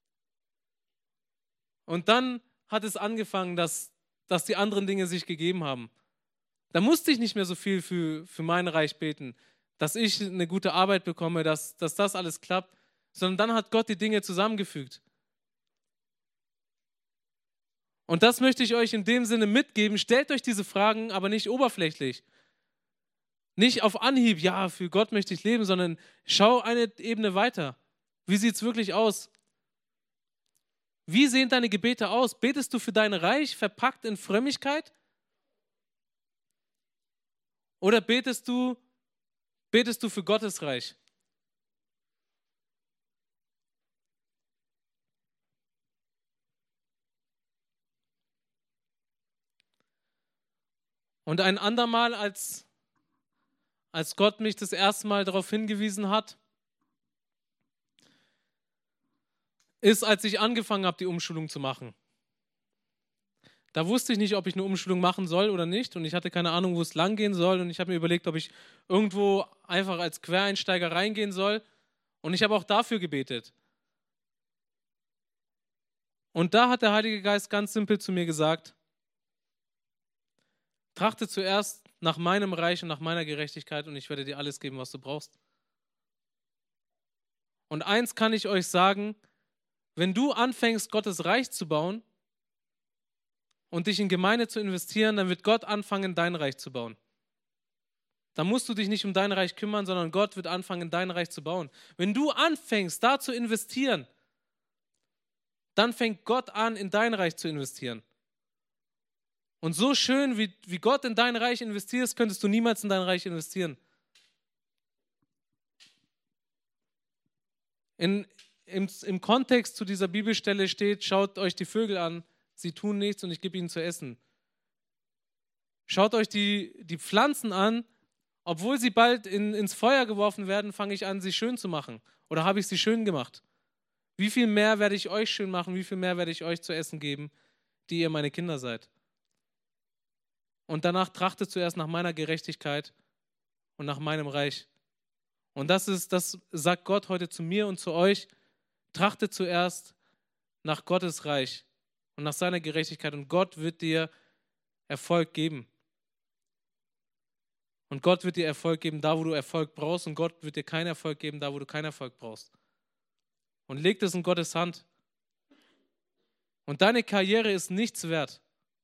Und dann hat es angefangen, dass, dass die anderen Dinge sich gegeben haben. Da musste ich nicht mehr so viel für, für mein Reich beten, dass ich eine gute Arbeit bekomme, dass, dass das alles klappt, sondern dann hat Gott die Dinge zusammengefügt. Und das möchte ich euch in dem Sinne mitgeben. Stellt euch diese Fragen, aber nicht oberflächlich. Nicht auf Anhieb, ja, für Gott möchte ich leben, sondern schau eine Ebene weiter. Wie sieht es wirklich aus? Wie sehen deine Gebete aus? Betest du für dein Reich verpackt in Frömmigkeit? Oder betest du, betest du für Gottes Reich? Und ein andermal, als, als Gott mich das erste Mal darauf hingewiesen hat, ist, als ich angefangen habe, die Umschulung zu machen. Da wusste ich nicht, ob ich eine Umschulung machen soll oder nicht und ich hatte keine Ahnung, wo es lang gehen soll und ich habe mir überlegt, ob ich irgendwo einfach als Quereinsteiger reingehen soll und ich habe auch dafür gebetet. Und da hat der Heilige Geist ganz simpel zu mir gesagt, trachte zuerst nach meinem Reich und nach meiner Gerechtigkeit und ich werde dir alles geben, was du brauchst. Und eins kann ich euch sagen, wenn du anfängst, Gottes Reich zu bauen und dich in Gemeinde zu investieren, dann wird Gott anfangen, dein Reich zu bauen. Dann musst du dich nicht um dein Reich kümmern, sondern Gott wird anfangen, dein Reich zu bauen. Wenn du anfängst, da zu investieren, dann fängt Gott an, in dein Reich zu investieren. Und so schön, wie, wie Gott in dein Reich investiert, könntest du niemals in dein Reich investieren. In, im, Im Kontext zu dieser Bibelstelle steht, schaut euch die Vögel an, sie tun nichts und ich gebe ihnen zu essen. Schaut euch die, die Pflanzen an, obwohl sie bald in, ins Feuer geworfen werden, fange ich an, sie schön zu machen. Oder habe ich sie schön gemacht? Wie viel mehr werde ich euch schön machen, wie viel mehr werde ich euch zu essen geben, die ihr meine Kinder seid? Und danach trachtet zuerst nach meiner Gerechtigkeit und nach meinem Reich. Und das ist, das sagt Gott heute zu mir und zu euch. Trachtet zuerst nach Gottes Reich und nach seiner Gerechtigkeit und Gott wird dir Erfolg geben. Und Gott wird dir Erfolg geben, da wo du Erfolg brauchst und Gott wird dir keinen Erfolg geben, da wo du keinen Erfolg brauchst. Und leg das in Gottes Hand. Und deine Karriere ist nichts wert,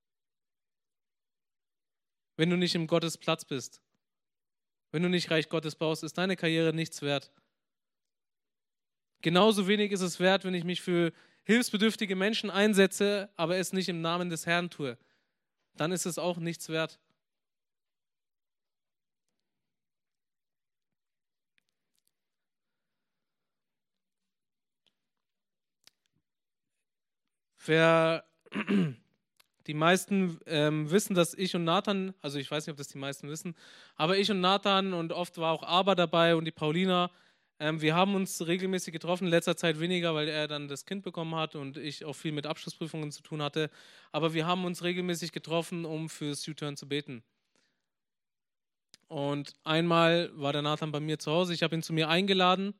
wenn du nicht im Gottes Platz bist. Wenn du nicht Reich Gottes baust, ist deine Karriere nichts wert. Genauso wenig ist es wert, wenn ich mich für hilfsbedürftige Menschen einsetze, aber es nicht im Namen des Herrn tue. Dann ist es auch nichts wert. Wer, die meisten ähm, wissen, dass ich und Nathan, also ich weiß nicht, ob das die meisten wissen, aber ich und Nathan und oft war auch Aber dabei und die Paulina, ähm, wir haben uns regelmäßig getroffen, in letzter Zeit weniger, weil er dann das Kind bekommen hat und ich auch viel mit Abschlussprüfungen zu tun hatte, aber wir haben uns regelmäßig getroffen, um fürs U-Turn zu beten. Und einmal war der Nathan bei mir zu Hause, ich habe ihn zu mir eingeladen.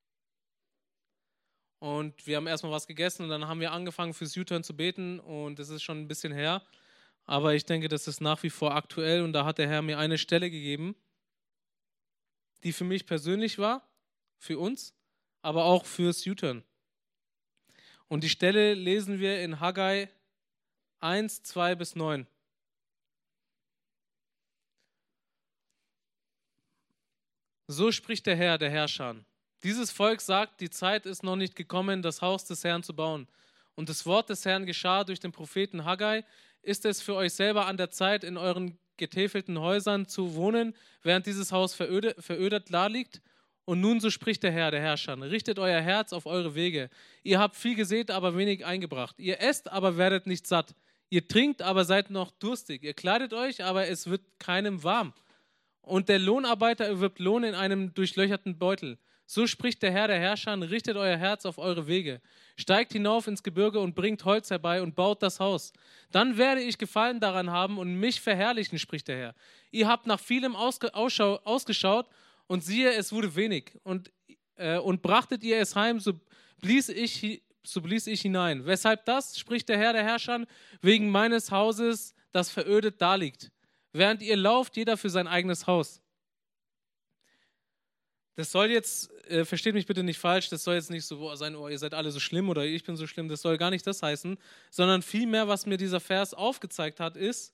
Und wir haben erstmal was gegessen und dann haben wir angefangen fürs U-Turn zu beten und das ist schon ein bisschen her. Aber ich denke, das ist nach wie vor aktuell und da hat der Herr mir eine Stelle gegeben, die für mich persönlich war, für uns, aber auch fürs U-Turn. Und die Stelle lesen wir in Haggai eins, zwei bis neun. So spricht der Herr, der Herrscher. Dieses Volk sagt, die Zeit ist noch nicht gekommen, das Haus des Herrn zu bauen. Und das Wort des Herrn geschah durch den Propheten Haggai. Ist es für euch selber an der Zeit, in euren getäfelten Häusern zu wohnen, während dieses Haus verödet, verödet daliegt? Und nun, so spricht der Herr, der Herrscher, richtet euer Herz auf eure Wege. Ihr habt viel gesät, aber wenig eingebracht. Ihr esst, aber werdet nicht satt. Ihr trinkt, aber seid noch durstig. Ihr kleidet euch, aber es wird keinem warm. Und der Lohnarbeiter erwirbt Lohn in einem durchlöcherten Beutel. So spricht der Herr, der Herrscher, richtet euer Herz auf eure Wege. Steigt hinauf ins Gebirge und bringt Holz herbei und baut das Haus. Dann werde ich Gefallen daran haben und mich verherrlichen, spricht der Herr. Ihr habt nach vielem ausge- Ausschau- ausgeschaut und siehe, es wurde wenig. Und, äh, und brachtet ihr es heim, so blies, ich, so blies ich hinein. Weshalb das, spricht der Herr, der Herrscher, wegen meines Hauses, das verödet daliegt. Während ihr lauft, jeder für sein eigenes Haus. Das soll jetzt, äh, versteht mich bitte nicht falsch, das soll jetzt nicht so boah, sein, oh, ihr seid alle so schlimm oder ich bin so schlimm, das soll gar nicht das heißen, sondern vielmehr, was mir dieser Vers aufgezeigt hat, ist,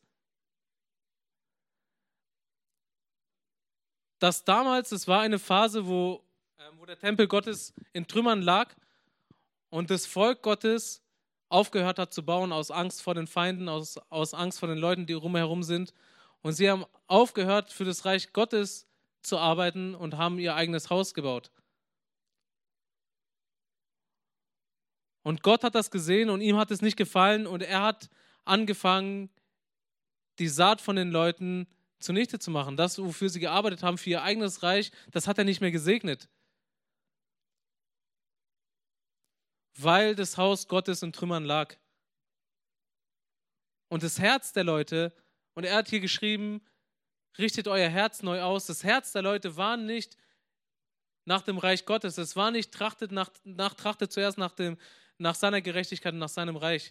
dass damals, es war eine Phase, wo, äh, wo der Tempel Gottes in Trümmern lag und das Volk Gottes aufgehört hat zu bauen aus Angst vor den Feinden, aus, aus Angst vor den Leuten, die rumherum sind. Und sie haben aufgehört, für das Reich Gottes zu arbeiten und haben ihr eigenes Haus gebaut. Und Gott hat das gesehen und ihm hat es nicht gefallen und er hat angefangen, die Saat von den Leuten zunichte zu machen. Das, wofür sie gearbeitet haben, für ihr eigenes Reich, das hat er nicht mehr gesegnet. Weil das Haus Gottes in Trümmern lag. Und das Herz der Leute, und er hat hier geschrieben, richtet euer Herz neu aus. Das Herz der Leute war nicht nach dem Reich Gottes. Es war nicht trachtet, nach, nach, trachtet zuerst nach dem, nach seiner Gerechtigkeit und nach seinem Reich.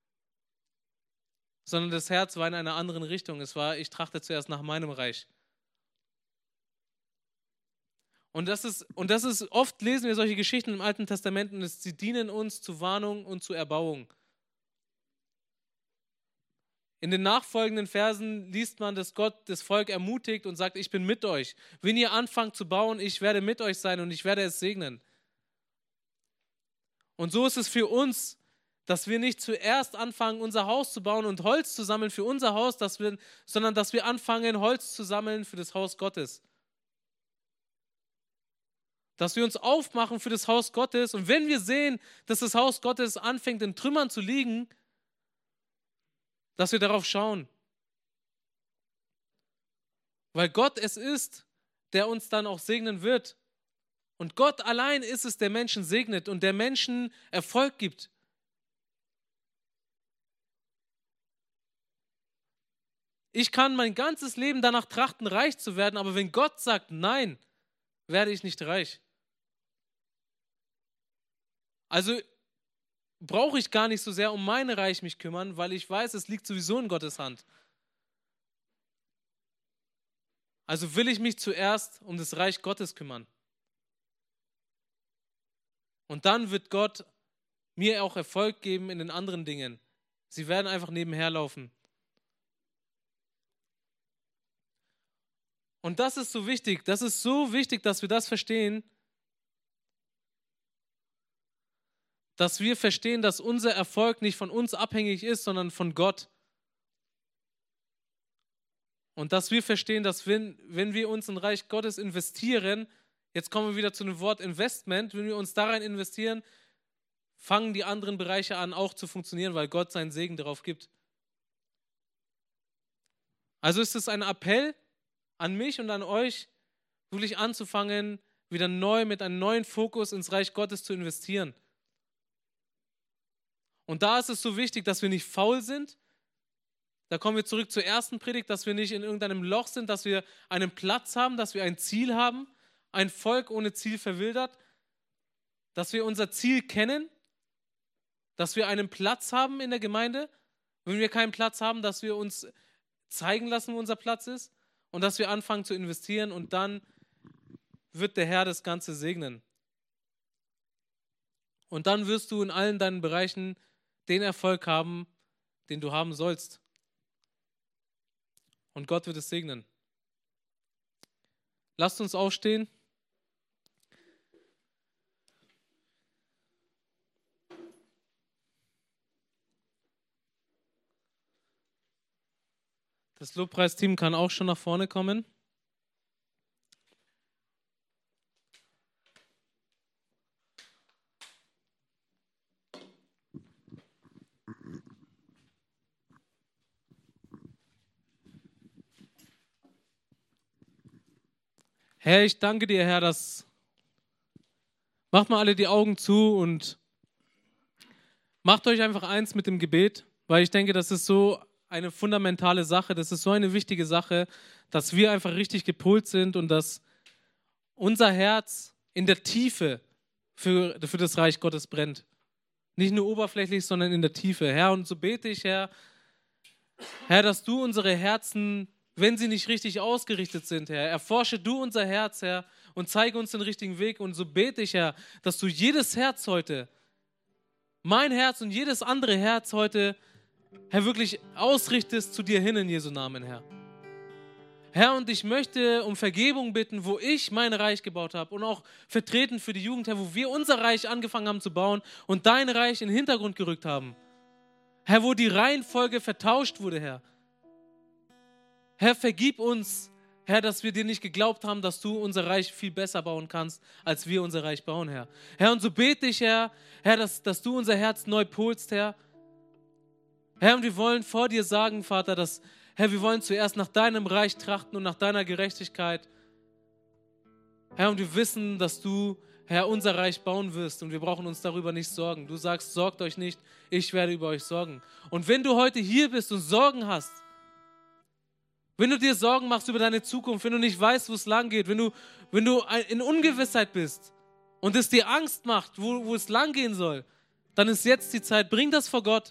Sondern das Herz war in einer anderen Richtung. Es war, ich trachte zuerst nach meinem Reich. Und das ist, und das ist, oft lesen wir solche Geschichten im Alten Testament und es, sie dienen uns zu Warnung und zu Erbauung. In den nachfolgenden Versen liest man, dass Gott das Volk ermutigt und sagt, ich bin mit euch. Wenn ihr anfangt zu bauen, ich werde mit euch sein und ich werde es segnen. Und so ist es für uns, dass wir nicht zuerst anfangen, unser Haus zu bauen und Holz zu sammeln für unser Haus, dass wir, sondern dass wir anfangen, Holz zu sammeln für das Haus Gottes. Dass wir uns aufmachen für das Haus Gottes und wenn wir sehen, dass das Haus Gottes anfängt in Trümmern zu liegen, dass wir darauf schauen. Weil Gott es ist, der uns dann auch segnen wird. Und Gott allein ist es, der Menschen segnet und der Menschen Erfolg gibt. Ich kann mein ganzes Leben danach trachten, reich zu werden, aber wenn Gott sagt, nein, werde ich nicht reich. Also brauche ich gar nicht so sehr um mein Reich mich kümmern, weil ich weiß, es liegt sowieso in Gottes Hand. Also will ich mich zuerst um das Reich Gottes kümmern. Und dann wird Gott mir auch Erfolg geben in den anderen Dingen. Sie werden einfach nebenher laufen. Und das ist so wichtig, das ist so wichtig, dass wir das verstehen, dass wir verstehen, dass unser Erfolg nicht von uns abhängig ist, sondern von Gott. Und dass wir verstehen, dass wenn, wenn wir uns in Reich Gottes investieren, jetzt kommen wir wieder zu dem Wort Investment, wenn wir uns da rein investieren, fangen die anderen Bereiche an auch zu funktionieren, weil Gott seinen Segen darauf gibt. Also ist es ein Appell an mich und an euch, wirklich anzufangen, wieder neu mit einem neuen Fokus ins Reich Gottes zu investieren. Und da ist es so wichtig, dass wir nicht faul sind. Da kommen wir zurück zur ersten Predigt, dass wir nicht in irgendeinem Loch sind, dass wir einen Platz haben, dass wir ein Ziel haben. Ein Volk ohne Ziel verwildert. Dass wir unser Ziel kennen. Dass wir einen Platz haben in der Gemeinde. Wenn wir keinen Platz haben, dass wir uns zeigen lassen, wo unser Platz ist. Und dass wir anfangen zu investieren und dann wird der Herr das Ganze segnen. Und dann wirst du in allen deinen Bereichen den Erfolg haben, den du haben sollst. Und Gott wird es segnen. Lasst uns aufstehen. Das Lobpreisteam kann auch schon nach vorne kommen. Herr, ich danke dir, Herr, dass macht mal alle die Augen zu und macht euch einfach eins mit dem Gebet, weil ich denke, das ist so eine fundamentale Sache, das ist so eine wichtige Sache, dass wir einfach richtig gepolt sind und dass unser Herz in der Tiefe für, für das Reich Gottes brennt. Nicht nur oberflächlich, sondern in der Tiefe. Herr, und so bete ich, Herr, Herr, dass du unsere Herzen, wenn sie nicht richtig ausgerichtet sind, Herr, erforsche du unser Herz, Herr, und zeige uns den richtigen Weg. Und so bete ich, Herr, dass du jedes Herz heute, mein Herz und jedes andere Herz heute, Herr, wirklich ausrichtest zu dir hin in Jesu Namen, Herr. Herr, und ich möchte um Vergebung bitten, wo ich mein Reich gebaut habe und auch vertreten für die Jugend, Herr, wo wir unser Reich angefangen haben zu bauen und dein Reich in den Hintergrund gerückt haben. Herr, wo die Reihenfolge vertauscht wurde, Herr. Herr, vergib uns, Herr, dass wir dir nicht geglaubt haben, dass du unser Reich viel besser bauen kannst, als wir unser Reich bauen, Herr. Herr, und so bete ich, Herr, Herr, dass, dass du unser Herz neu polst, Herr. Herr, und wir wollen vor dir sagen, Vater, dass, Herr, wir wollen zuerst nach deinem Reich trachten und nach deiner Gerechtigkeit. Herr, und wir wissen, dass du, Herr, unser Reich bauen wirst und wir brauchen uns darüber nicht sorgen. Du sagst, sorgt euch nicht, ich werde über euch sorgen. Und wenn du heute hier bist und Sorgen hast, wenn du dir Sorgen machst über deine Zukunft, wenn du nicht weißt, wo es lang geht, wenn du, wenn du in Ungewissheit bist und es dir Angst macht, wo, wo es lang gehen soll, dann ist jetzt die Zeit. Bring das vor Gott.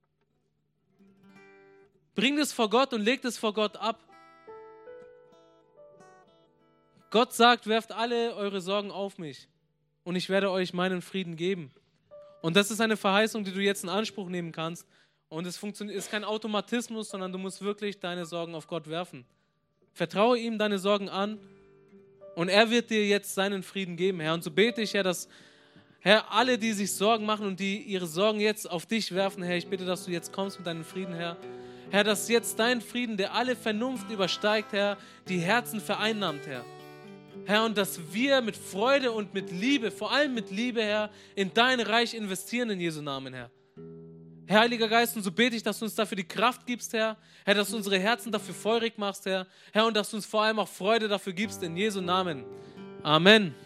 Bring das vor Gott und leg das vor Gott ab. Gott sagt, werft alle eure Sorgen auf mich und ich werde euch meinen Frieden geben. Und das ist eine Verheißung, die du jetzt in Anspruch nehmen kannst. Und es ist kein Automatismus, sondern du musst wirklich deine Sorgen auf Gott werfen. Vertraue ihm deine Sorgen an und er wird dir jetzt seinen Frieden geben, Herr. Und so bete ich, Herr, dass, Herr, alle, die sich Sorgen machen und die ihre Sorgen jetzt auf dich werfen, Herr, ich bitte, dass du jetzt kommst mit deinem Frieden, Herr. Herr, dass jetzt dein Frieden, der alle Vernunft übersteigt, Herr, die Herzen vereinnahmt, Herr. Herr, und dass wir mit Freude und mit Liebe, vor allem mit Liebe, Herr, in dein Reich investieren in Jesu Namen, Herr. Herr, Heiliger Geist, und so bete ich, dass du uns dafür die Kraft gibst, Herr. Herr, dass du unsere Herzen dafür feurig machst, Herr. Herr, und dass du uns vor allem auch Freude dafür gibst, in Jesu Namen. Amen.